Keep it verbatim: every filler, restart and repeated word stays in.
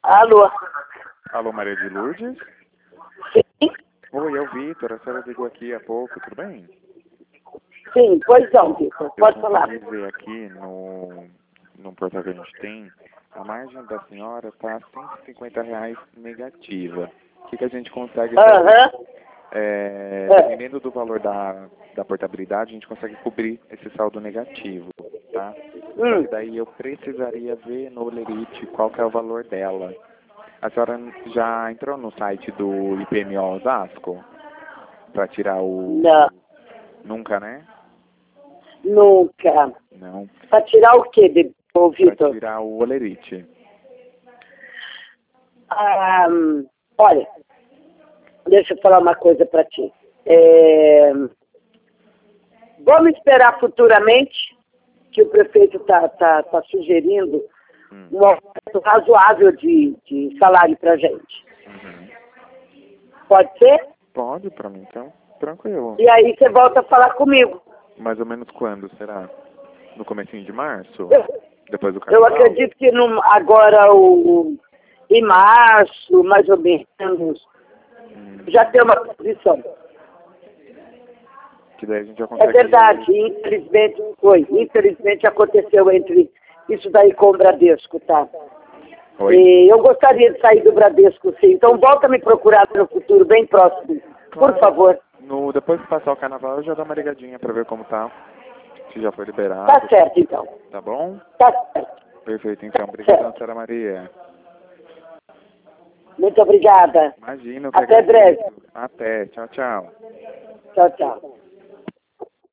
Alô? Alô, Maria de Lourdes? Sim? Oi, é o Vitor. A senhora ligou aqui há pouco, tudo bem? Sim, pois não, Vitor. Pode Eu falar. consegui ver aqui no, no portal que a gente tem, a margem da senhora está cento e cinquenta reais negativa. O que, que a gente consegue fazer? Aham. É, É. dependendo do valor da, da portabilidade, a gente consegue cobrir esse saldo negativo, tá? Só Hum. que daí eu precisaria ver no Lerite qual que é o valor dela. A senhora já entrou no site do I P M O Osasco? Para tirar o... Não, Nunca, né? nunca. Não. Pra tirar o quê, de- ô, Para Vitor? tirar o Olerite. Ah, hum, olha, deixa eu falar uma coisa pra ti. É, vamos esperar futuramente, que o prefeito está tá, tá sugerindo Hum. um aumento razoável de, de salário pra gente. Uhum. Pode ser? Pode, para mim, então. Tranquilo. E aí você volta a falar comigo. Mais ou menos quando será? No comecinho de março? Eu, Depois do eu carnaval? acredito que no, agora, o, em março, mais ou menos, Hum. já tem uma posição. Que daí a gente já É consegue... verdade, infelizmente foi. Infelizmente aconteceu entre isso daí com o Bradesco, tá? Oi? E eu gostaria de sair do Bradesco, sim. Então volta a me procurar no futuro bem próximo. Por Claro. favor. No, depois que passar o carnaval, eu já dou uma ligadinha para ver como tá. Se já foi liberado. Tá certo, então. Tá bom? Tá certo. Perfeito, então. Obrigado, senhora Maria. Muito obrigada. Imagina, eu que Até agradeço. breve. Até. Tchau, tchau. Tchau, tchau.